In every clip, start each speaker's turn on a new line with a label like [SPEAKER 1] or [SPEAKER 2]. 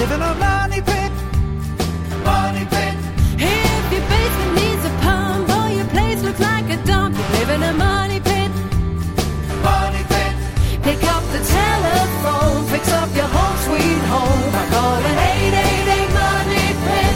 [SPEAKER 1] live in a money pit. Money pit.
[SPEAKER 2] If your basement needs a pump or your place looks like a dump, you live in a money pit.
[SPEAKER 1] Money pit.
[SPEAKER 2] Pick up the telephone, fix up your home sweet home by calling 888 Money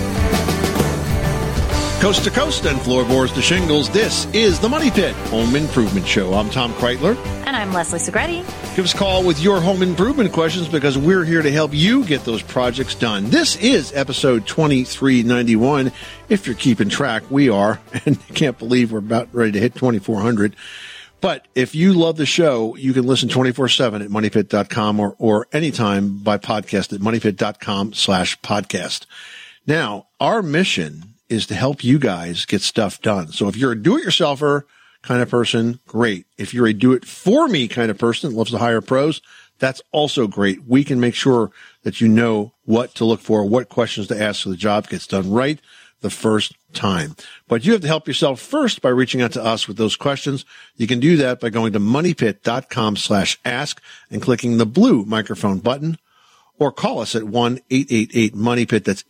[SPEAKER 2] Pit.
[SPEAKER 3] Coast to coast and floorboards to shingles, this is the Money Pit Home Improvement Show. I'm Tom Kreitler.
[SPEAKER 4] And I'm Leslie Segretti.
[SPEAKER 3] Give us a call with your home improvement questions because we're here to help you get those projects done. This is episode 2391. If you're keeping track, we are. And I can't believe we're about ready to hit 2400. But if you love the show, you can listen 24/7 at moneypit.com or anytime by podcast at moneypit.com/podcast. Now, our mission is to help you guys get stuff done. So if you're a do-it-yourselfer kind of person, great. If you're a do-it-for-me kind of person that loves to hire pros, that's also great. We can make sure that you know what to look for, what questions to ask so the job gets done right the first time. But you have to help yourself first by reaching out to us with those questions. You can do that by going to moneypit.com/ask and clicking the blue microphone button, or call us at 1-888-MONEYPIT. That's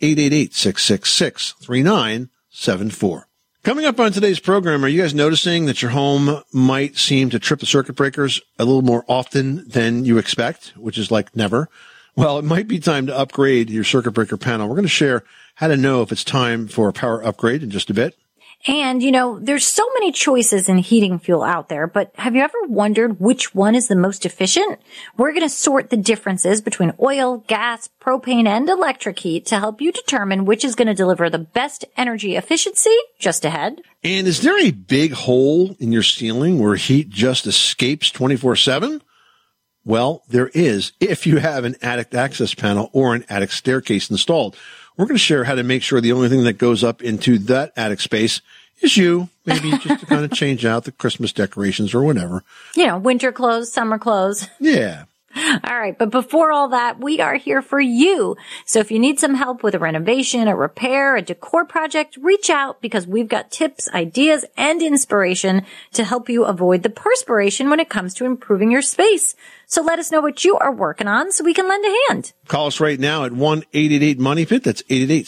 [SPEAKER 3] 888-666-3974. Coming up on today's program, are you guys noticing that your home might seem to trip the circuit breakers a little more often than you expect, which is like never? Well, it might be time to upgrade your circuit breaker panel. We're going to share how to know if it's time for a power upgrade in just a bit.
[SPEAKER 4] And, you know, there's so many choices in heating fuel out there, but have you ever wondered which one is the most efficient? We're going to sort the differences between oil, gas, propane, and electric heat to help you determine which is going to deliver the best energy efficiency just ahead.
[SPEAKER 3] And is there a big hole in your ceiling where heat just escapes 24/7? Well, there is if you have an attic access panel or an attic staircase installed. We're going to share how to make sure the only thing that goes up into that attic space is you, maybe just to kind of change out the Christmas decorations or whatever.
[SPEAKER 4] You know, winter clothes, summer clothes.
[SPEAKER 3] Yeah.
[SPEAKER 4] All right. But before all that, we are here for you. So if you need some help with a renovation, a repair, a decor project, reach out because we've got tips, ideas, and inspiration to help you avoid the perspiration when it comes to improving your space. So let us know what you are working on so we can lend a hand.
[SPEAKER 3] Call us right now at 1-888-MONEYPIT. That's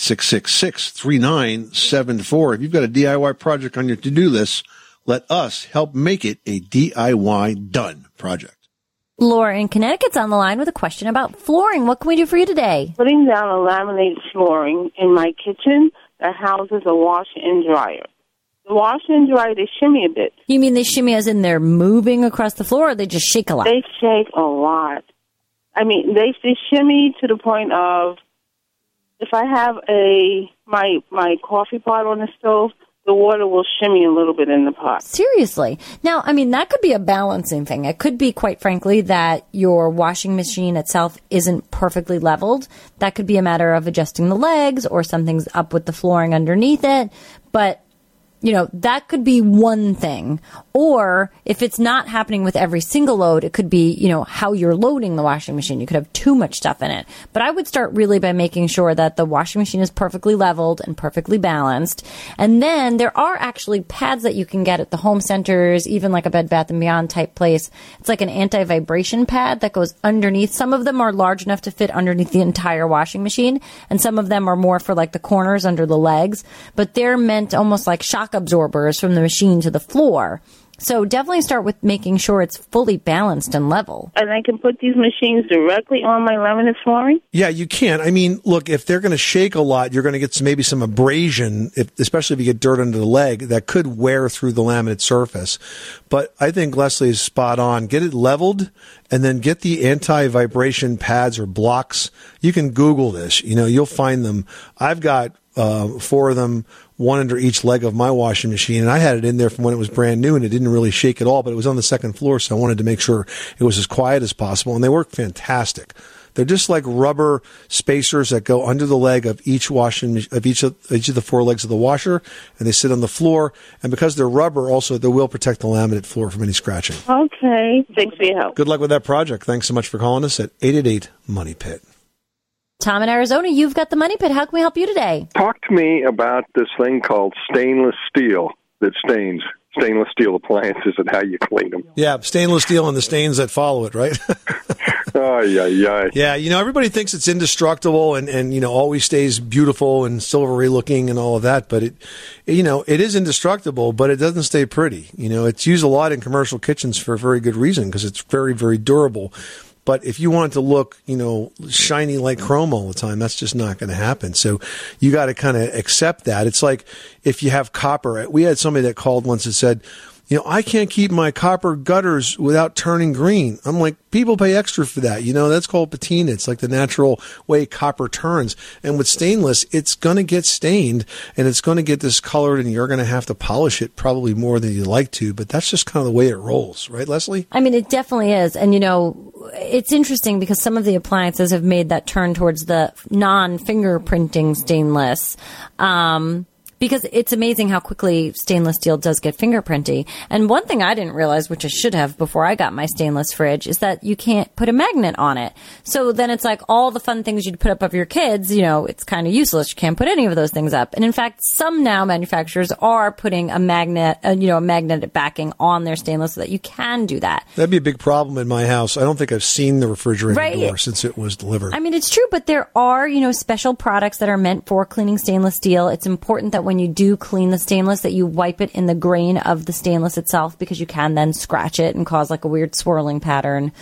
[SPEAKER 3] 888-666-3974. If you've got a DIY project on your to-do list, let us help make it a DIY done project.
[SPEAKER 4] Laura in Connecticut's on the line with a question about flooring. What can we do for you today?
[SPEAKER 5] Putting down a laminated flooring in my kitchen that houses a washer and dryer. The washer and dryer, they shimmy a bit.
[SPEAKER 4] You mean they shimmy as in they're moving across the floor, or they just shake a lot?
[SPEAKER 5] They shake a lot. I mean, they shimmy to the point of if I have my coffee pot on the stove, the water will shimmy a little bit in the pot.
[SPEAKER 4] Seriously. Now, I mean, that could be a balancing thing. It could be, quite frankly, that your washing machine itself isn't perfectly leveled. That could be a matter of adjusting the legs or something's up with the flooring underneath it. But, you know, that could be one thing. Or if it's not happening with every single load, it could be, you know, how you're loading the washing machine. You could have too much stuff in it. But I would start really by making sure that the washing machine is perfectly leveled and perfectly balanced. And then there are actually pads that you can get at the home centers, even like a Bed Bath & Beyond type place. It's like an anti-vibration pad that goes underneath. Some of them are large enough to fit underneath the entire washing machine, and some of them are more for like the corners under the legs. But they're meant almost like shock absorbers from the machine to the floor. So definitely start with making sure it's fully balanced and level.
[SPEAKER 5] And I can put these machines directly on my laminate flooring?
[SPEAKER 3] Yeah, you can. I mean, look, if they're going to shake a lot, you're going to get maybe some abrasion, especially if you get dirt under the leg, that could wear through the laminate surface. But I think Leslie is spot on. Get it leveled and then get the anti-vibration pads or blocks. You can Google this. You know, you'll find them. I've got 4 of them, one under each leg of my washing machine. And I had it in there from when it was brand new and it didn't really shake at all, but it was on the second floor. So I wanted to make sure it was as quiet as possible. And they work fantastic. They're just like rubber spacers that go under the leg of each of the 4 legs of the washer, and they sit on the floor. And because they're rubber, also they will protect the laminate floor from any scratching.
[SPEAKER 5] Okay. Thanks for your help.
[SPEAKER 3] Good luck with that project. Thanks so much for calling us at 888-MONEYPIT.
[SPEAKER 4] Tom in Arizona, you've got the Money Pit. How can we help you today?
[SPEAKER 6] Talk to me about this thing called stainless steel that stains. Stainless steel appliances and how you clean them.
[SPEAKER 3] Yeah, stainless steel and the stains that follow it, right? Yeah, everybody thinks it's indestructible and always stays beautiful and silvery looking and all of that, but it is indestructible, but it doesn't stay pretty. It's used a lot in commercial kitchens for a very good reason because it's very, very durable. But if you want it to look, shiny like chrome all the time, that's just not going to happen. So you got to kind of accept that. It's like if you have copper. We had somebody that called once and said, I can't keep my copper gutters without turning green. I'm like, people pay extra for that. That's called patina. It's like the natural way copper turns. And with stainless, it's going to get stained and it's going to get discolored and you're going to have to polish it probably more than you'd like to. But that's just kind of the way it rolls. Right, Leslie?
[SPEAKER 4] I mean, it definitely is. And, it's interesting because some of the appliances have made that turn towards the non-fingerprinting stainless. Because it's amazing how quickly stainless steel does get fingerprinty. And one thing I didn't realize, which I should have before I got my stainless fridge, is that you can't put a magnet on it. So then it's like all the fun things you'd put up of your kids, it's kind of useless. You can't put any of those things up. And in fact, some now manufacturers are putting a magnet, a magnetic backing on their stainless so that you can do that.
[SPEAKER 3] That'd be a big problem in my house. I don't think I've seen the refrigerator door since it was delivered.
[SPEAKER 4] I mean, it's true, but there are, special products that are meant for cleaning stainless steel. It's important that when you do clean the stainless that you wipe it in the grain of the stainless itself because you can then scratch it and cause like a weird swirling pattern.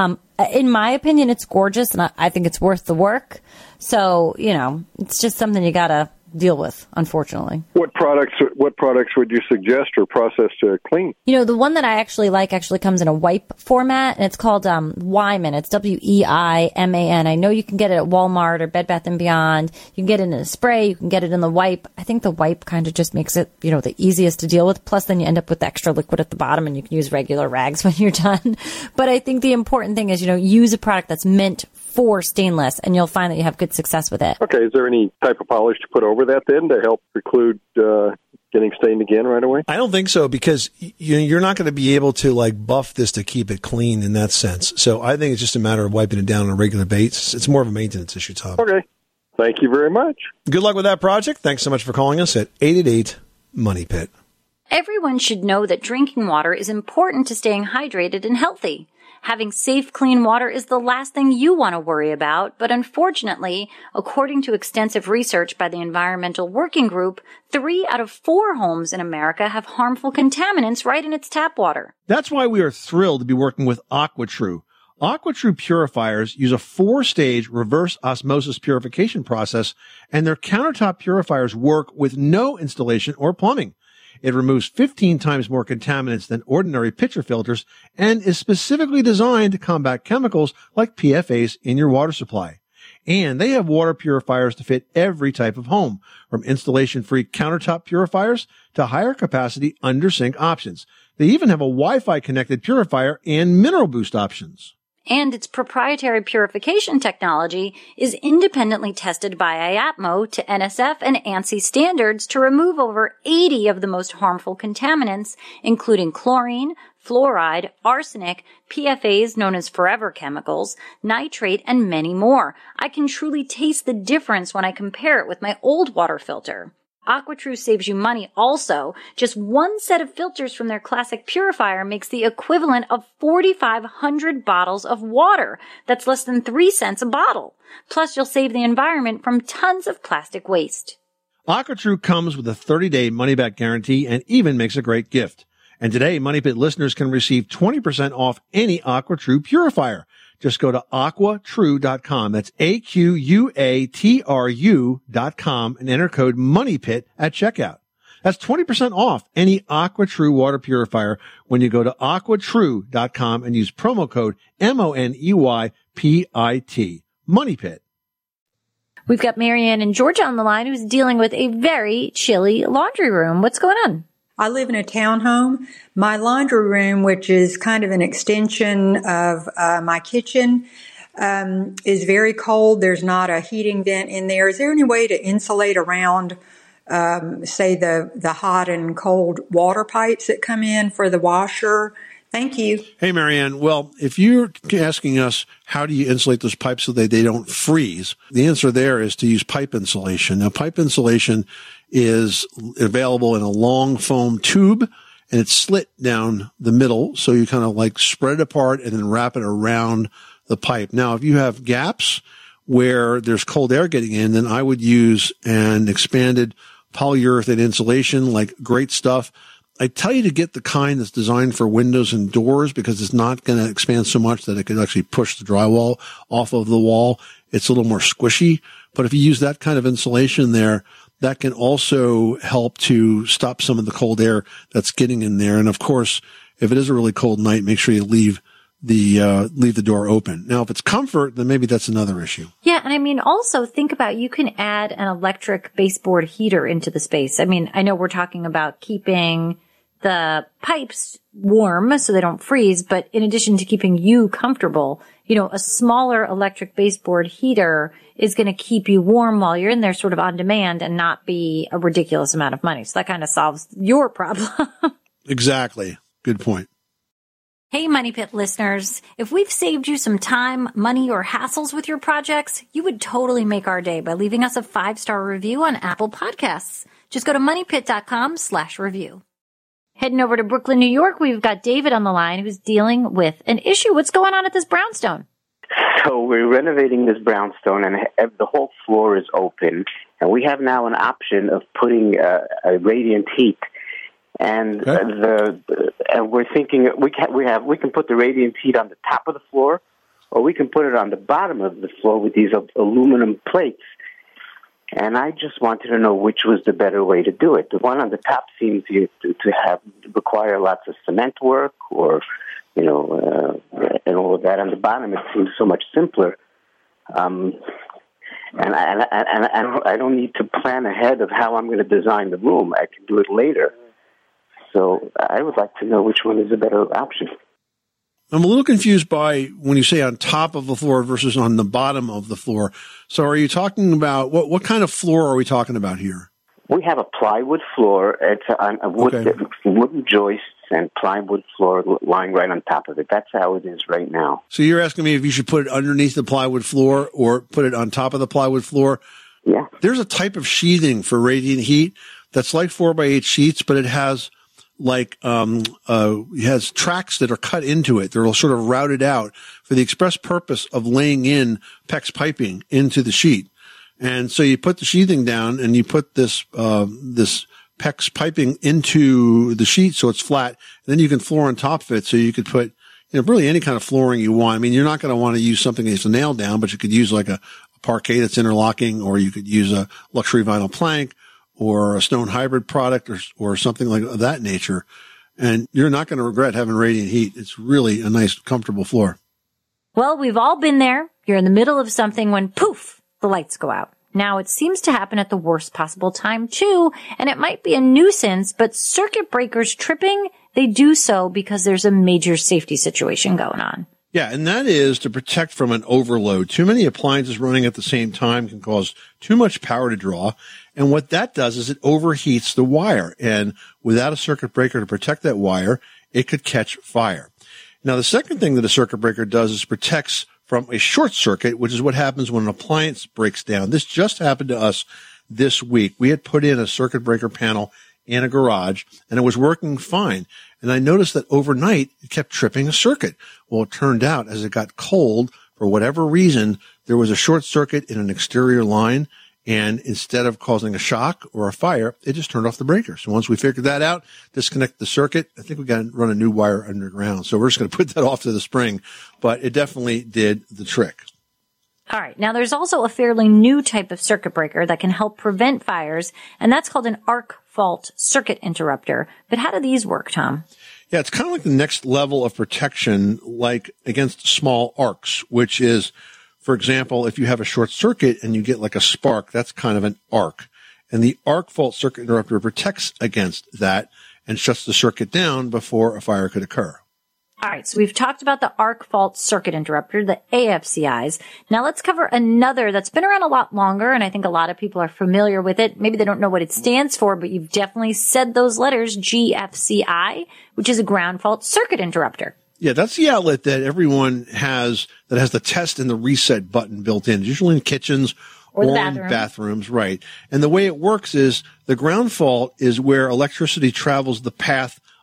[SPEAKER 4] In my opinion, it's gorgeous and I think it's worth the work. So, it's just something you got to deal with, unfortunately.
[SPEAKER 6] What products would you suggest or process to clean?
[SPEAKER 4] The one that I actually like actually comes in a wipe format, and it's called Weiman. It's Weiman. I know you can get it at Walmart or Bed Bath & Beyond. You can get it in a spray. You can get it in the wipe. I think the wipe kind of just makes it, the easiest to deal with. Plus, then you end up with extra liquid at the bottom, and you can use regular rags when you're done. But I think the important thing is, use a product that's meant for stainless, and you'll find that you have good success with it.
[SPEAKER 6] Okay, is there any type of polish to put over that then to help preclude getting stained again right away?
[SPEAKER 3] I don't think so because you're not going to be able to buff this to keep it clean in that sense. So I think it's just a matter of wiping it down on a regular basis. It's more of a maintenance issue, Tom.
[SPEAKER 6] Okay, thank you very much.
[SPEAKER 3] Good luck with that project. Thanks so much for calling us at 888-MONEY-PIT.
[SPEAKER 7] Everyone should know that drinking water is important to staying hydrated and healthy. Having safe, clean water is the last thing you want to worry about, but unfortunately, according to extensive research by the Environmental Working Group, 3 out of 4 homes in America have harmful contaminants right in its tap water.
[SPEAKER 3] That's why we are thrilled to be working with AquaTrue. AquaTrue purifiers use a 4-stage reverse osmosis purification process, and their countertop purifiers work with no installation or plumbing. It removes 15 times more contaminants than ordinary pitcher filters and is specifically designed to combat chemicals like PFAS in your water supply. And they have water purifiers to fit every type of home, from installation-free countertop purifiers to higher capacity under-sink options. They even have a Wi-Fi connected purifier and mineral boost options.
[SPEAKER 7] And its proprietary purification technology is independently tested by IAPMO to NSF and ANSI standards to remove over 80 of the most harmful contaminants, including chlorine, fluoride, arsenic, PFAS known as forever chemicals, nitrate, and many more. I can truly taste the difference when I compare it with my old water filter. AquaTrue saves you money also. Just one set of filters from their classic purifier makes the equivalent of 4,500 bottles of water. That's less than 3 cents a bottle. Plus, you'll save the environment from tons of plastic waste.
[SPEAKER 3] AquaTrue comes with a 30-day money-back guarantee and even makes a great gift. And today, Money Pit listeners can receive 20% off any AquaTrue purifier. Just go to AquaTrue.com. That's AQUATRU.com and enter code MONEYPIT at checkout. That's 20% off any AquaTrue water purifier when you go to AquaTrue.com and use promo code MONEYPIT. MONEYPIT.
[SPEAKER 7] We've got Marianne in Georgia on the line who's dealing with a very chilly laundry room. What's going on?
[SPEAKER 8] I live in a townhome. My laundry room, which is kind of an extension of my kitchen, is very cold. There's not a heating vent in there. Is there any way to insulate around, say, the hot and cold water pipes that come in for the washer? Thank you.
[SPEAKER 3] Hey, Marianne. Well, if you're asking us how do you insulate those pipes so that they don't freeze, the answer there is to use pipe insulation. Now, pipe insulation is available in a long foam tube, and it's slit down the middle. So you kind of spread it apart and then wrap it around the pipe. Now, if you have gaps where there's cold air getting in, then I would use an expanded polyurethane insulation, like Great Stuff. I tell you to get the kind that's designed for windows and doors because it's not going to expand so much that it could actually push the drywall off of the wall. It's a little more squishy. But if you use that kind of insulation there, that can also help to stop some of the cold air that's getting in there. And of course, if it is a really cold night, make sure you leave the door open. Now, if it's comfort, then maybe that's another issue.
[SPEAKER 7] Yeah. And I mean, also think about, you can add an electric baseboard heater into the space. I mean, I know we're talking about keeping the pipes warm so they don't freeze, but in addition to keeping you comfortable, a smaller electric baseboard heater is going to keep you warm while you're in there sort of on demand and not be a ridiculous amount of money. So that kind of solves your problem.
[SPEAKER 3] Exactly. Good point.
[SPEAKER 7] Hey, Money Pit listeners, if we've saved you some time, money, or hassles with your projects, you would totally make our day by leaving us a 5-star review on Apple Podcasts. Just go to moneypit.com/review. Heading over to Brooklyn, New York, we've got David on the line who's dealing with an issue. What's going on at this brownstone?
[SPEAKER 9] So we're renovating this brownstone, and the whole floor is open. And we have now an option of putting a radiant heat. And and we're thinking we can put the radiant heat on the top of the floor, or we can put it on the bottom of the floor with these aluminum plates. And I just wanted to know which was the better way to do it. The one on the top seems to require lots of cement work, or and all of that. On the bottom, it seems so much simpler. And I don't need to plan ahead of how I'm going to design the room. I can do it later. So I would like to know which one is a better option.
[SPEAKER 3] I'm a little confused by when you say on top of the floor versus on the bottom of the floor. So are you talking about, what kind of floor are we talking about here?
[SPEAKER 9] We have a plywood floor. It's on a wooden joists and plywood floor lying right on top of it. That's how it is right now.
[SPEAKER 3] So you're asking me if you should put it underneath the plywood floor or put it on top of the plywood floor?
[SPEAKER 9] Yeah.
[SPEAKER 3] There's a type of sheathing for radiant heat that's like 4x8 sheets, but it has it has tracks that are cut into it. They're sort of routed out for the express purpose of laying in PEX piping into the sheet. And so you put the sheathing down and you put this PEX piping into the sheet so it's flat. And then you can floor on top of it. So you could put, really any kind of flooring you want. I mean, you're not going to want to use something that's a nail down, but you could use like a parquet that's interlocking, or you could use a luxury vinyl plank, or a stone hybrid product, or something like that nature. And you're not going to regret having radiant heat. It's really a nice, comfortable floor.
[SPEAKER 7] Well, we've all been there. You're in the middle of something when, poof, the lights go out. Now, it seems to happen at the worst possible time, too, and it might be a nuisance, but circuit breakers tripping, they do so because there's a major safety situation going on.
[SPEAKER 3] Yeah, and that is to protect from an overload. Too many appliances running at the same time can cause too much power to draw. And what that does is it overheats the wire. And without a circuit breaker to protect that wire, it could catch fire. Now, the second thing that a circuit breaker does is protects from a short circuit, which is what happens when an appliance breaks down. This just happened to us this week. We had put in a circuit breaker panel in a garage, and it was working fine. And I noticed that overnight, it kept tripping a circuit. Well, it turned out as it got cold, for whatever reason, there was a short circuit in an exterior line. And instead of causing a shock or a fire, it just turned off the breaker. So once we figured that out, disconnect the circuit, I think we got to run a new wire underground. So we're just going to put that off to the spring, but it definitely did the trick.
[SPEAKER 7] All right. Now, there's also a fairly new type of circuit breaker that can help prevent fires, and that's called an arc fault circuit interrupter. But how do these work, Tom?
[SPEAKER 3] Yeah, it's kind of like the next level of protection, like against small arcs, which is, for example, if you have a short circuit and you get like a spark, that's kind of an arc. And the arc fault circuit interrupter protects against that and shuts the circuit down before a fire could occur.
[SPEAKER 7] All right, so we've talked about the arc fault circuit interrupter, the AFCIs. Now let's cover another that's been around a lot longer, and I think a lot of people are familiar with it. Maybe they don't know what it stands for, but you've definitely said those letters, GFCI, which is a ground fault circuit interrupter.
[SPEAKER 3] Yeah, that's the outlet that everyone has that has the test and the reset button built in, usually in kitchens or in bathrooms, right. And the way it works is the ground fault is where electricity travels the path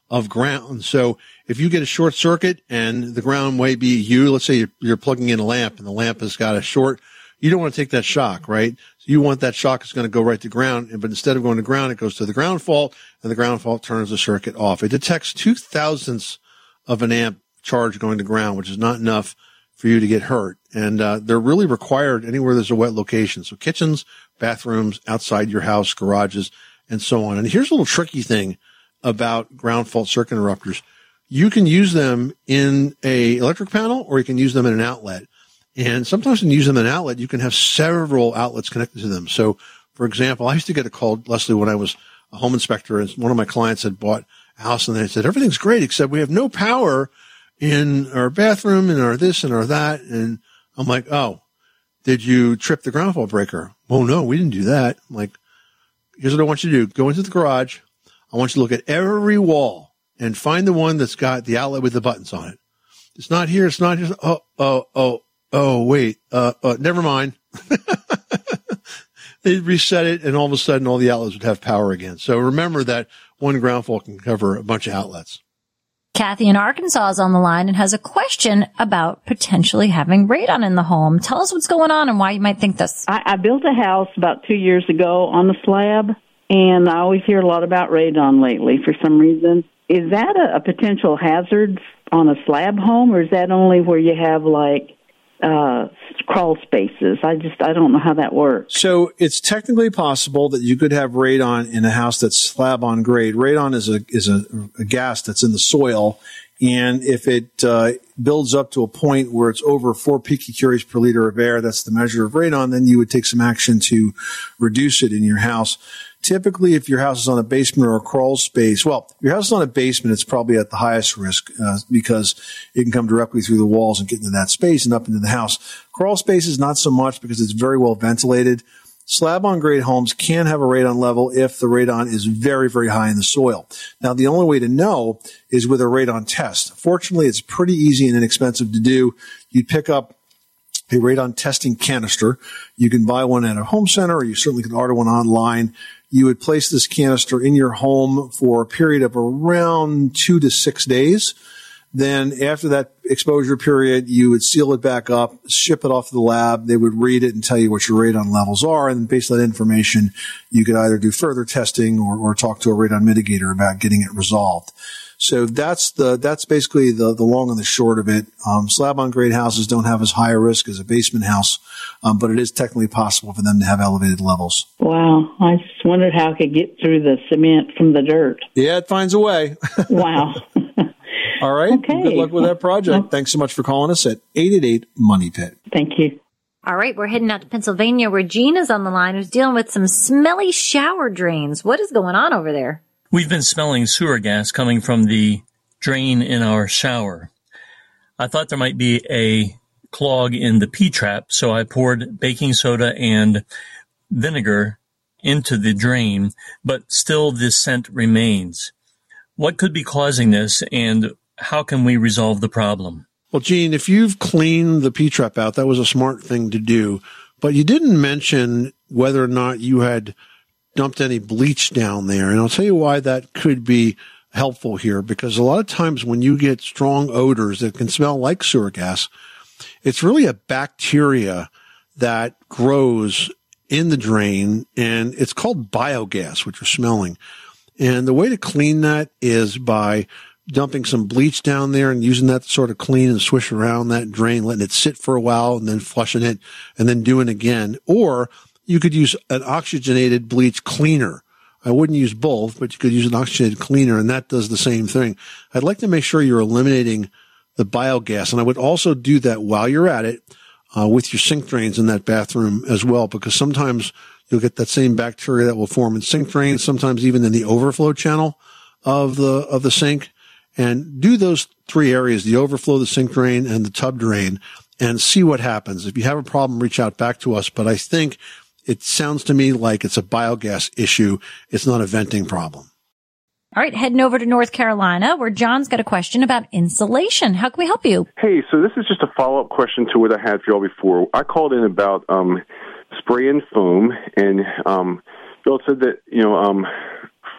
[SPEAKER 3] of ground. So if you get a short circuit and the ground may be let's say you're plugging in a lamp and the lamp has got a short, you don't want to take that shock, right? So you want that shock is going to go right to ground, but instead of going to ground, it goes to the ground fault, and the ground fault turns the circuit off. It detects 0.02 of an amp charge going to ground, which is not enough for you to get hurt. And they're really required anywhere there's a wet location. So kitchens, bathrooms, outside your house, garages, and so on. And here's a little tricky thing about ground fault circuit interrupters. You can use them in a electric panel, or you can use them in an outlet. And sometimes when you use them in an outlet, you can have several outlets connected to them. So, for example, I used to get a call, Leslie, when I was a home inspector, and one of my clients had bought a house, and they said, everything's great, except we have no power in our bathroom and our this and our that. And I'm like, oh, did you trip the ground fault breaker? Well, no, we didn't do that. I'm like, here's what I want you to do. Go into the garage. I want you to look at every wall and find the one that's got the outlet with the buttons on it. It's not here. It's not here. Oh, wait. Never mind. They'd reset it, and all of a sudden all the outlets would have power again. So remember that one ground fault can cover a bunch of outlets.
[SPEAKER 7] Kathy in Arkansas is on the line and has a question about potentially having radon in the home. Tell us what's going on and why you might think this.
[SPEAKER 10] I built a house about 2 years ago on a slab, and I always hear a lot about radon lately for some reason. Is that a potential hazard on a slab home, or is that only where you have crawl spaces? I don't know how that works.
[SPEAKER 3] So it's technically possible that you could have radon in a house that's slab on grade. Radon is a gas that's in the soil, and if it builds up to a point where it's over 4 picocuries per liter of air, that's the measure of radon, then you would take some action to reduce it in your house. Typically, if your house is on a basement or a crawl space, well, if your house is on a basement, it's probably at the highest risk because it can come directly through the walls and get into that space and up into the house. Crawl spaces, not so much because it's very well ventilated. Slab-on-grade homes can have a radon level if the radon is very, very high in the soil. Now, the only way to know is with a radon test. Fortunately, it's pretty easy and inexpensive to do. You'd pick up a radon testing canister. You can buy one at a home center, or you certainly can order one online. You would place this canister in your home for a period of around 2 to 6 days. Then after that exposure period, you would seal it back up, ship it off to the lab. They would read it and tell you what your radon levels are. And based on that information, you could either do further testing or talk to a radon mitigator about getting it resolved. So that's basically the long and the short of it. Slab on grade houses don't have as high a risk as a basement house, but it is technically possible for them to have elevated levels.
[SPEAKER 10] Wow. I just wondered how it could get through the cement from the dirt.
[SPEAKER 3] Yeah, it finds a way.
[SPEAKER 10] Wow.
[SPEAKER 3] All right.
[SPEAKER 10] Okay.
[SPEAKER 3] Good luck with that project. Thanks so much for calling us at 888-MONEY-PIT.
[SPEAKER 10] Thank you.
[SPEAKER 7] All right, we're heading out to Pennsylvania where Gene is on the line who's dealing with some smelly shower drains. What is going on over there?
[SPEAKER 11] We've been smelling sewer gas coming from the drain in our shower. I thought there might be a clog in the P-trap, so I poured baking soda and vinegar into the drain, but still this scent remains. What could be causing this, and how can we resolve the problem?
[SPEAKER 3] Well, Gene, if you've cleaned the P-trap out, that was a smart thing to do, but you didn't mention whether or not you had dumped any bleach down there. And I'll tell you why that could be helpful here, because a lot of times when you get strong odors that can smell like sewer gas, it's really a bacteria that grows in the drain, and it's called biogas, which you're smelling. And the way to clean that is by dumping some bleach down there and using that to sort of clean and swish around that drain, letting it sit for a while and then flushing it and then doing it again. Or you could use an oxygenated bleach cleaner. I wouldn't use both, but you could use an oxygenated cleaner, and that does the same thing. I'd like to make sure you're eliminating the biogas, and I would also do that while you're at it with your sink drains in that bathroom as well, because sometimes you'll get that same bacteria that will form in sink drains, sometimes even in the overflow channel of the sink. And do those 3 areas, the overflow, the sink drain, and the tub drain, and see what happens. If you have a problem, reach out back to us, but I think it sounds to me like it's a biogas issue. It's not a venting problem.
[SPEAKER 7] All right, heading over to North Carolina where John's got a question about insulation. How can we help you?
[SPEAKER 12] Hey, so this is just a follow-up question to what I had for y'all before. I called in about spray and foam, and y'all said that,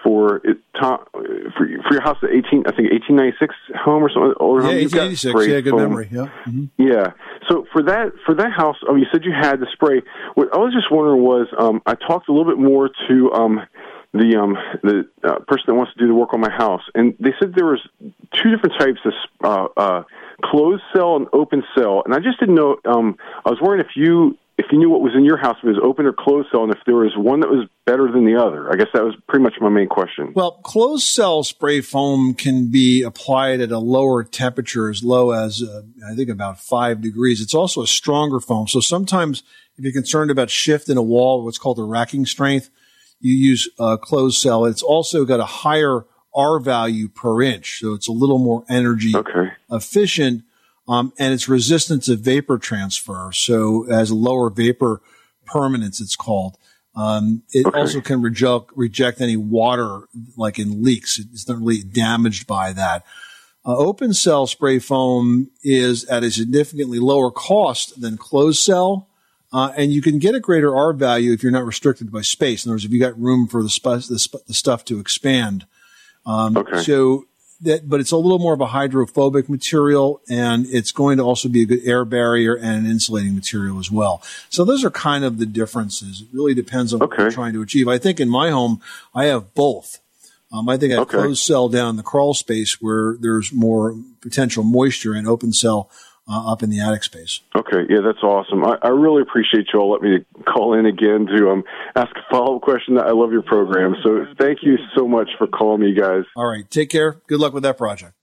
[SPEAKER 12] for your house at 1896 home or something. Older home.
[SPEAKER 3] 1886. Yeah, good
[SPEAKER 12] foam.
[SPEAKER 3] memory. Yeah. Mm-hmm.
[SPEAKER 12] Yeah. So for that house, you said you had the spray. What I was just wondering was, I talked a little bit more to the person that wants to do the work on my house, and they said there was two different types of closed cell and open cell, and I just didn't know. I was wondering if you knew what was in your house, if it was open or closed cell, and if there was one that was better than the other. I guess that was pretty much my main question.
[SPEAKER 3] Well, closed cell spray foam can be applied at a lower temperature, as low as, I think, about 5 degrees. It's also a stronger foam. So sometimes if you're concerned about shift in a wall, what's called the racking strength, you use closed cell. It's also got a higher R value per inch, so it's a little more energy efficient. And it's resistant to vapor transfer, so as a lower vapor permanence, it's called. It also can reject any water, like in leaks. It's not really damaged by that. Open cell spray foam is at a significantly lower cost than closed cell, and you can get a greater R value if you're not restricted by space. In other words, if you got room for the stuff to expand. But it's a little more of a hydrophobic material, and it's going to also be a good air barrier and an insulating material as well. So those are kind of the differences. It really depends on what you're trying to achieve. I think in my home, I have both. I think I have closed cell down in the crawl space where there's more potential moisture, and open cell up in the attic space.
[SPEAKER 12] Okay, yeah, that's awesome. I really appreciate you all letting me call in again to ask a follow-up question. I love your program, so thank you so much for calling me, guys.
[SPEAKER 3] All right, take care. Good luck with that project.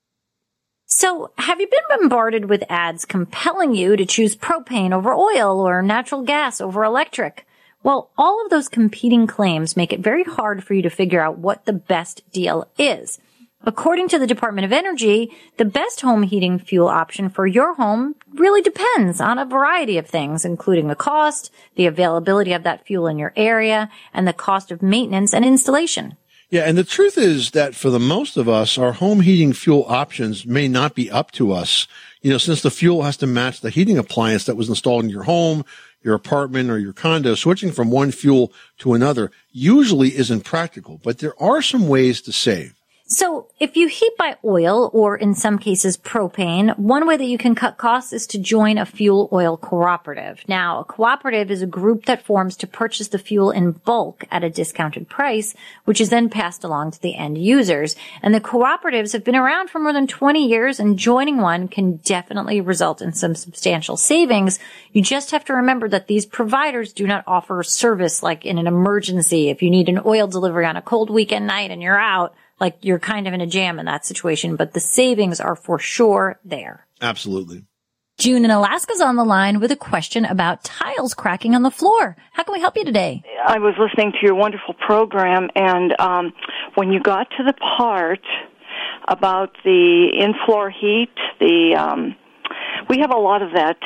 [SPEAKER 7] So, have you been bombarded with ads compelling you to choose propane over oil or natural gas over electric? Well, all of those competing claims make it very hard for you to figure out what the best deal is. According to the Department of Energy, the best home heating fuel option for your home really depends on a variety of things, including the cost, the availability of that fuel in your area, and the cost of maintenance and installation.
[SPEAKER 3] Yeah, and the truth is that for the most of us, our home heating fuel options may not be up to us. Since the fuel has to match the heating appliance that was installed in your home, your apartment, or your condo, switching from one fuel to another usually isn't practical. But there are some ways to save.
[SPEAKER 7] So if you heat by oil, or in some cases propane, one way that you can cut costs is to join a fuel oil cooperative. Now, a cooperative is a group that forms to purchase the fuel in bulk at a discounted price, which is then passed along to the end users. And the cooperatives have been around for more than 20 years, and joining one can definitely result in some substantial savings. You just have to remember that these providers do not offer service like in an emergency. If you need an oil delivery on a cold weekend night and you're out, like you're kind of in a jam in that situation, but the savings are for sure there.
[SPEAKER 3] Absolutely.
[SPEAKER 7] June in Alaska's on the line with a question about tiles cracking on the floor. How can we help you today?
[SPEAKER 13] I was listening to your wonderful program, and when you got to the part about the in-floor heat, we have a lot of that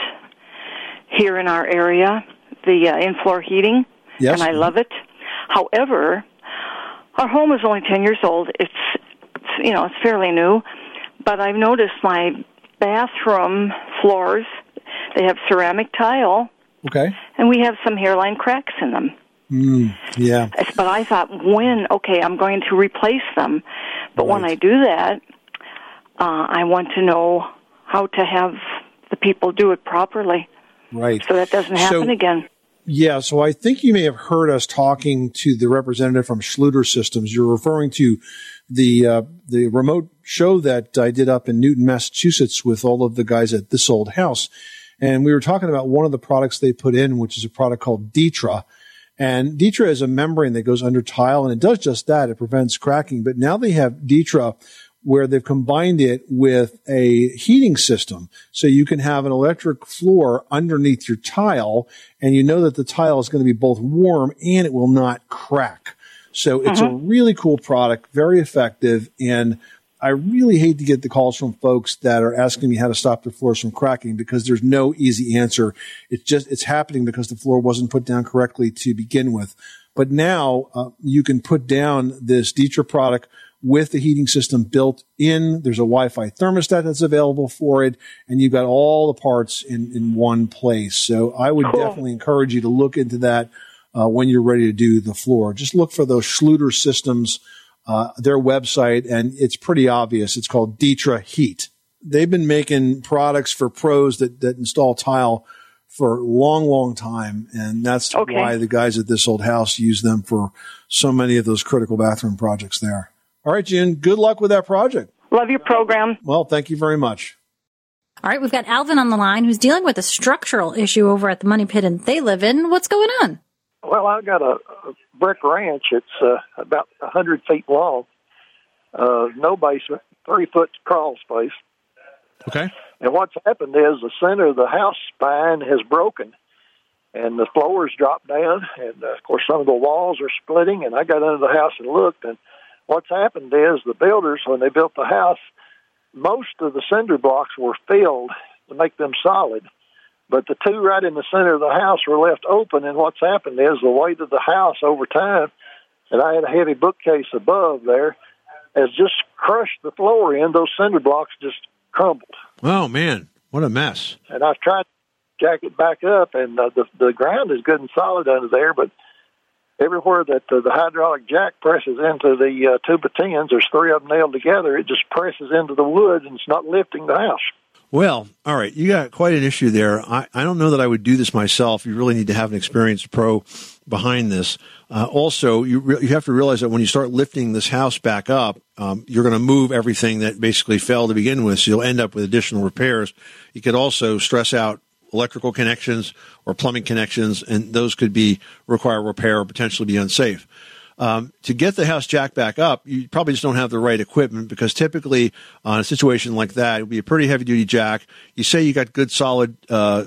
[SPEAKER 13] here in our area, the in-floor heating, and I love it. However, our home is only 10 years old. It's fairly new, but I've noticed my bathroom floors, they have ceramic tile.
[SPEAKER 3] Okay.
[SPEAKER 13] And we have some hairline cracks in them.
[SPEAKER 3] Yeah.
[SPEAKER 13] But I thought, I'm going to replace them. But when I do that, I want to know how to have the people do it properly.
[SPEAKER 3] Right.
[SPEAKER 13] So that doesn't happen again.
[SPEAKER 3] Yeah, so I think you may have heard us talking to the representative from Schluter Systems. You're referring to the remote show that I did up in Newton, Massachusetts with all of the guys at This Old House. And we were talking about one of the products they put in, which is a product called Detra. And Detra is a membrane that goes under tile, and it does just that. It prevents cracking. But now they have Detra, where they've combined it with a heating system. So you can have an electric floor underneath your tile, and you know that the tile is going to be both warm and it will not crack. So it's a really cool product, very effective, and I really hate to get the calls from folks that are asking me how to stop their floors from cracking, because there's no easy answer. It's happening because the floor wasn't put down correctly to begin with. But now you can put down this Detra product with the heating system built in. There's a Wi-Fi thermostat that's available for it, and you've got all the parts in one place. So I would definitely encourage you to look into that when you're ready to do the floor. Just look for those Schluter Systems their website, and it's pretty obvious. It's called Ditra Heat. They've been making products for pros that install tile for a long, long time, and that's why the guys at This Old House use them for so many of those critical bathroom projects there. All right, Jen, good luck with that project.
[SPEAKER 13] Love your program.
[SPEAKER 3] Well, thank you very much.
[SPEAKER 7] All right, we've got Alvin on the line who's dealing with a structural issue over at the Money Pit and they live in. What's going on?
[SPEAKER 14] Well, I've got a brick ranch. It's about 100 feet long, no basement, 3-foot crawl space.
[SPEAKER 3] Okay.
[SPEAKER 14] And what's happened is the center of the house spine has broken, and the floors dropped down, and, of course, some of the walls are splitting, and I got under the house and looked, and what's happened is the builders, when they built the house, most of the cinder blocks were filled to make them solid, but the two right in the center of the house were left open, and what's happened is the weight of the house over time, and I had a heavy bookcase above there, has just crushed the floor in. Those cinder blocks just crumbled.
[SPEAKER 3] Oh, man, what a mess.
[SPEAKER 14] And I've tried to jack it back up, and the ground is good and solid under there, but everywhere that the hydraulic jack presses into the tube of tins, there's 3 of them nailed together, it just presses into the wood, and it's not lifting the house.
[SPEAKER 3] Well, all right, you got quite an issue there. I don't know that I would do this myself. You really need to have an experienced pro behind this. Also, you have to realize that when you start lifting this house back up, you're going to move everything that basically fell to begin with, so you'll end up with additional repairs. You could also stress out electrical connections or plumbing connections, and those could require repair or potentially be unsafe. To get the house jacked back up, you probably just don't have the right equipment, because typically on a situation like that, it would be a pretty heavy-duty jack. You say you got good, solid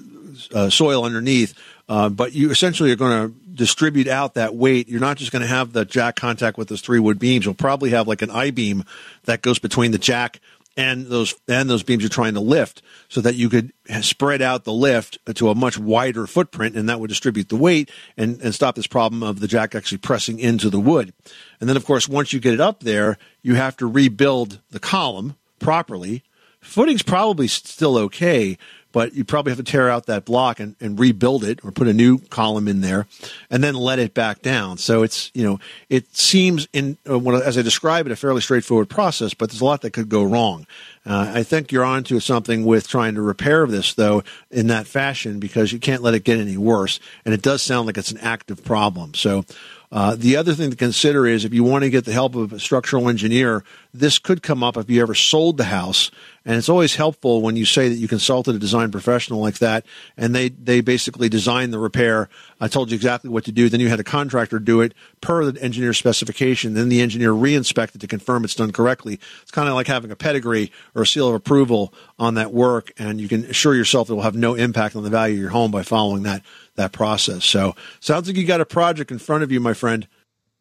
[SPEAKER 3] soil underneath, but you essentially are going to distribute out that weight. You're not just going to have the jack contact with those 3 wood beams. You'll probably have like an I-beam that goes between the jack and those beams you're trying to lift, so that you could spread out the lift to a much wider footprint, and that would distribute the weight and stop this problem of the jack actually pressing into the wood. And then, of course, once you get it up there, you have to rebuild the column properly. Footing's probably still okay, but you probably have to tear out that block and rebuild it, or put a new column in there and then let it back down. So it's, it seems as I describe it, a fairly straightforward process, but there's a lot that could go wrong. I think you're onto something with trying to repair this, though, in that fashion, because you can't let it get any worse. And it does sound like it's an active problem. So, the other thing to consider is, if you want to get the help of a structural engineer, this could come up if you ever sold the house. And it's always helpful when you say that you consulted a design professional like that, and they basically designed the repair. I told you exactly what to do. Then you had a contractor do it per the engineer's specification. Then the engineer re-inspected to confirm it's done correctly. It's kind of like having a pedigree or a seal of approval on that work, and you can assure yourself it will have no impact on the value of your home by following that process. So, sounds like you got a project in front of you, my friend.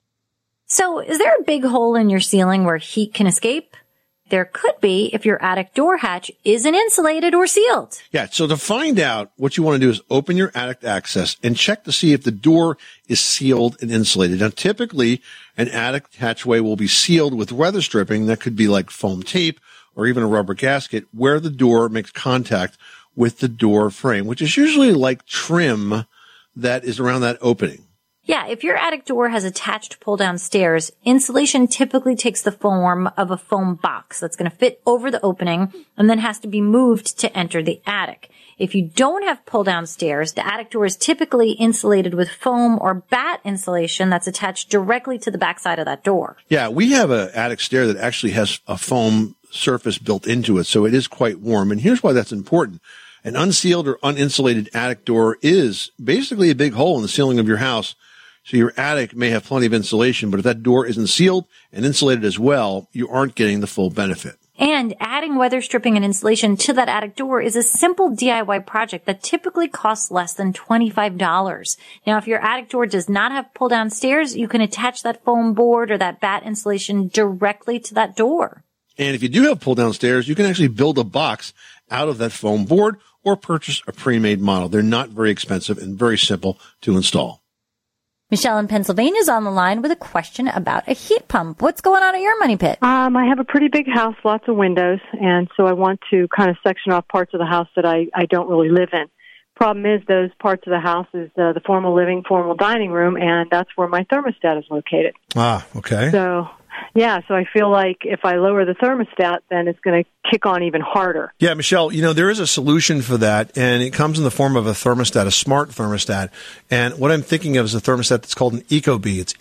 [SPEAKER 7] So, is there a big hole in your ceiling where heat can escape? There could be if your attic door hatch isn't insulated or sealed.
[SPEAKER 3] Yeah, so to find out, what you want to do is open your attic access and check to see if the door is sealed and insulated. Now, typically, an attic hatchway will be sealed with weather stripping. That could be like foam tape or even a rubber gasket, where the door makes contact with the door frame, which is usually like trim that is around that opening.
[SPEAKER 7] Yeah, if your attic door has attached pull-down stairs, insulation typically takes the form of a foam box that's going to fit over the opening and then has to be moved to enter the attic. If you don't have pull-down stairs, the attic door is typically insulated with foam or batt insulation that's attached directly to the backside of that door.
[SPEAKER 3] Yeah, we have an attic stair that actually has a foam surface built into it, so it is quite warm. And here's why that's important. An unsealed or uninsulated attic door is basically a big hole in the ceiling of your house. So your attic may have plenty of insulation, but if that door isn't sealed and insulated as well, you aren't getting the full benefit.
[SPEAKER 7] And adding weather stripping and insulation to that attic door is a simple DIY project that typically costs less than $25. Now, if your attic door does not have pull-down stairs, you can attach that foam board or that batt insulation directly to that door.
[SPEAKER 3] And if you do have pull-down stairs, you can actually build a box out of that foam board or purchase a pre-made model. They're not very expensive and very simple to install.
[SPEAKER 4] Michelle in Pennsylvania is on the line with a question about a heat pump. What's going on at your money pit?
[SPEAKER 15] I have a pretty big house, lots of windows, and so I want to kind of section off parts of the house that I don't really live in. Problem is, those parts of the house is the formal living, formal dining room, and that's where my thermostat is located.
[SPEAKER 3] Ah, okay.
[SPEAKER 15] So Yeah, so I feel like if I lower the thermostat, then it's going to kick on even harder.
[SPEAKER 3] Yeah, Michelle, there is a solution for that, and it comes in the form of a thermostat, a smart thermostat. And what I'm thinking of is a thermostat that's called an ecobee. It's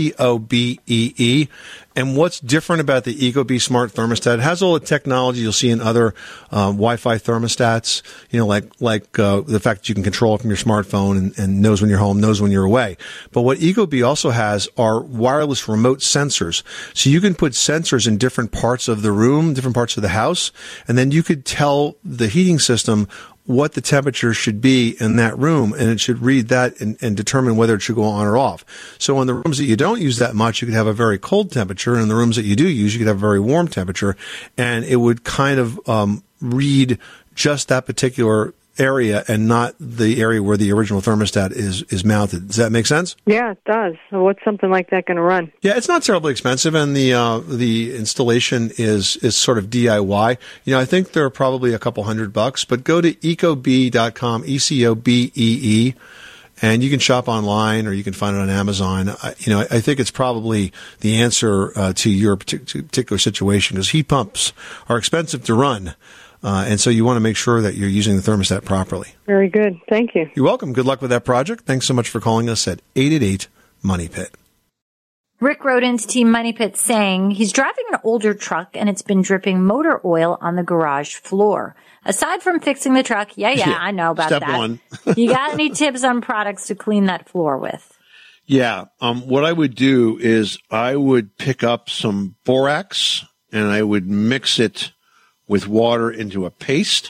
[SPEAKER 3] ECOBEE. And what's different about the ecobee smart thermostat? It has all the technology you'll see in other Wi-Fi thermostats, like the fact that you can control it from your smartphone and knows when you're home, knows when you're away. But what ecobee also has are wireless remote sensors. So you can put sensors in different parts of the room, different parts of the house, and then you could tell the heating system what the temperature should be in that room, and it should read that and determine whether it should go on or off. So in the rooms that you don't use that much, you could have a very cold temperature, and in the rooms that you do use, you could have a very warm temperature, and it would kind of read just that particular area and not the area where the original thermostat is mounted. Does that make sense?
[SPEAKER 15] Yeah, it does. So what's something like that going to run?
[SPEAKER 3] Yeah, it's not terribly expensive, and the installation is sort of DIY. I think they're probably a couple $100, but go to ecobee.com, ECOBEE, and you can shop online or you can find it on Amazon. I think it's probably the answer to your particular situation, because heat pumps are expensive to run. And so you want to make sure that you're using the thermostat properly.
[SPEAKER 15] Very good. Thank you.
[SPEAKER 3] You're welcome. Good luck with that project. Thanks so much for calling us at 888-MONEY-PIT.
[SPEAKER 7] Rick wrote into Team Money Pit saying he's driving an older truck and it's been dripping motor oil on the garage floor. Aside from fixing the truck, I know about
[SPEAKER 3] Step
[SPEAKER 7] that.
[SPEAKER 3] one.
[SPEAKER 7] You got any tips on products to clean that floor with?
[SPEAKER 3] Yeah. What I would do is I would pick up some borax and I would mix it with water into a paste,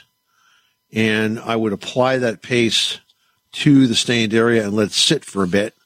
[SPEAKER 3] and I would apply that paste to the stained area and let it sit for a bit.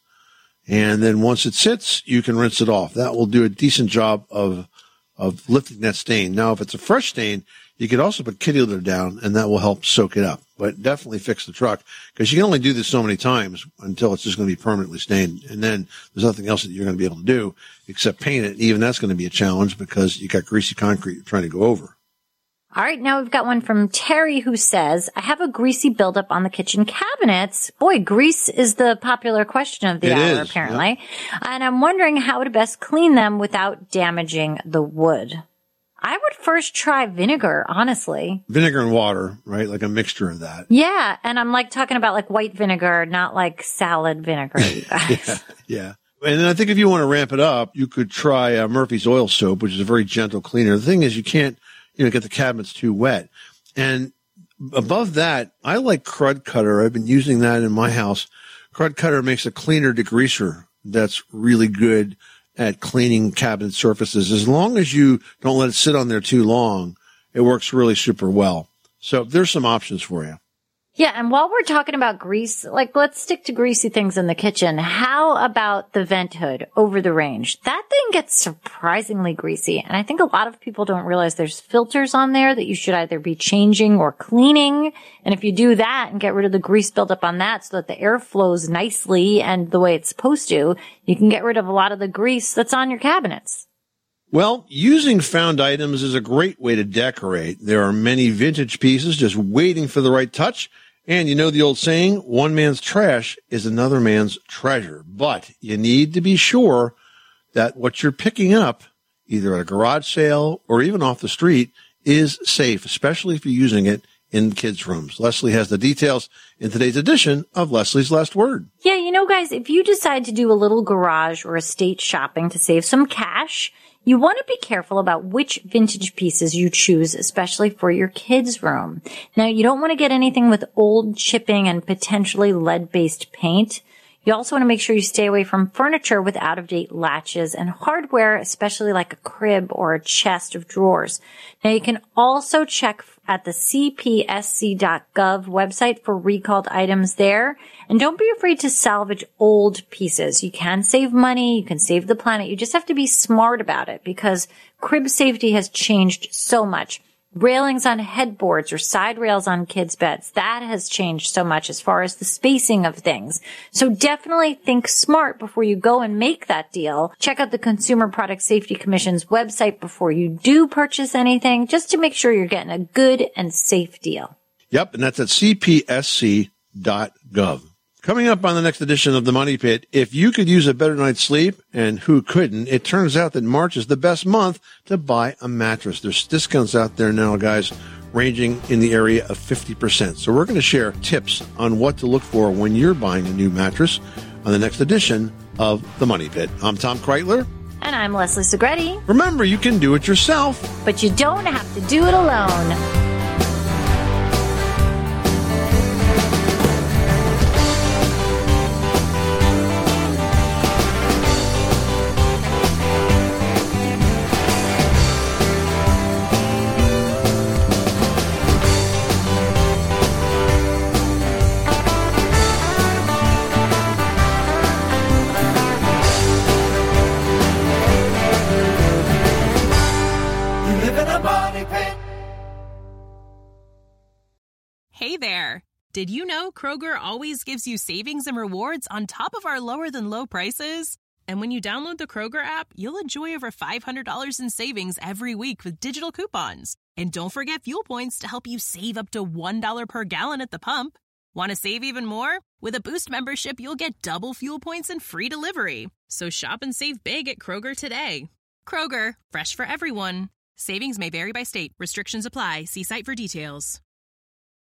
[SPEAKER 3] And then once it sits, you can rinse it off. That will do a decent job of lifting that stain. Now, if it's a fresh stain, you could also put kitty litter down, and that will help soak it up. But definitely fix the truck, because you can only do this so many times until it's just going to be permanently stained. And then there's nothing else that you're going to be able to do except paint it. And even that's going to be a challenge because you got greasy concrete you're trying to go over.
[SPEAKER 7] All right, now we've got one from Terry who says, I have a greasy buildup on the kitchen cabinets. Boy, grease is the popular question of the hour, apparently. Yeah. And I'm wondering how to best clean them without damaging the wood. I would first try vinegar, honestly.
[SPEAKER 3] Vinegar and water, right? Like a mixture of that.
[SPEAKER 7] Yeah, and I'm talking about white vinegar, not salad vinegar, you guys.
[SPEAKER 3] Yeah. And then I think if you want to ramp it up, you could try Murphy's Oil Soap, which is a very gentle cleaner. The thing is, you can't get the cabinets too wet. And above that, I like Crud Cutter. I've been using that in my house. Crud Cutter makes a cleaner degreaser that's really good at cleaning cabinet surfaces. As long as you don't let it sit on there too long, it works really super well. So there's some options for you.
[SPEAKER 7] Yeah, and while we're talking about grease, let's stick to greasy things in the kitchen. How about the vent hood over the range? That thing gets surprisingly greasy, and I think a lot of people don't realize there's filters on there that you should either be changing or cleaning. And if you do that and get rid of the grease buildup on that so that the air flows nicely and the way it's supposed to, you can get rid of a lot of the grease that's on your cabinets.
[SPEAKER 3] Well, using found items is a great way to decorate. There are many vintage pieces just waiting for the right touch. And you know the old saying, one man's trash is another man's treasure. But you need to be sure that what you're picking up, either at a garage sale or even off the street, is safe, especially if you're using it in kids' rooms. Leslie has the details in today's edition of Leslie's Last Word.
[SPEAKER 7] Yeah, guys, if you decide to do a little garage or estate shopping to save some cash, you want to be careful about which vintage pieces you choose, especially for your kids' room. Now, you don't want to get anything with old chipping and potentially lead-based paint. You also want to make sure you stay away from furniture with out-of-date latches and hardware, especially like a crib or a chest of drawers. Now, you can also check at the cpsc.gov website for recalled items there. And don't be afraid to salvage old pieces. You can save money. You can save the planet. You just have to be smart about it because crib safety has changed so much. Railings on headboards or side rails on kids' beds, that has changed so much as far as the spacing of things. So definitely think smart before you go and make that deal. Check out the Consumer Product Safety Commission's website before you do purchase anything, just to make sure you're getting a good and safe deal.
[SPEAKER 3] Yep, and that's at cpsc.gov. Coming up on the next edition of The Money Pit, if you could use a better night's sleep, and who couldn't, it turns out that March is the best month to buy a mattress. There's discounts out there now, guys, ranging in the area of 50%. So we're going to share tips on what to look for when you're buying a new mattress on the next edition of The Money Pit. I'm Tom Kreitler.
[SPEAKER 7] And I'm Leslie Segretti.
[SPEAKER 3] Remember, you can do it yourself,
[SPEAKER 7] but you don't have to do it alone.
[SPEAKER 16] Hey there! Did you know Kroger always gives you savings and rewards on top of our lower-than-low prices? And when you download the Kroger app, you'll enjoy over $500 in savings every week with digital coupons. And don't forget fuel points to help you save up to $1 per gallon at the pump. Want to save even more? With a Boost membership, you'll get double fuel points and free delivery. So shop and save big at Kroger today. Kroger, fresh for everyone. Savings may vary by state. Restrictions apply. See site for details.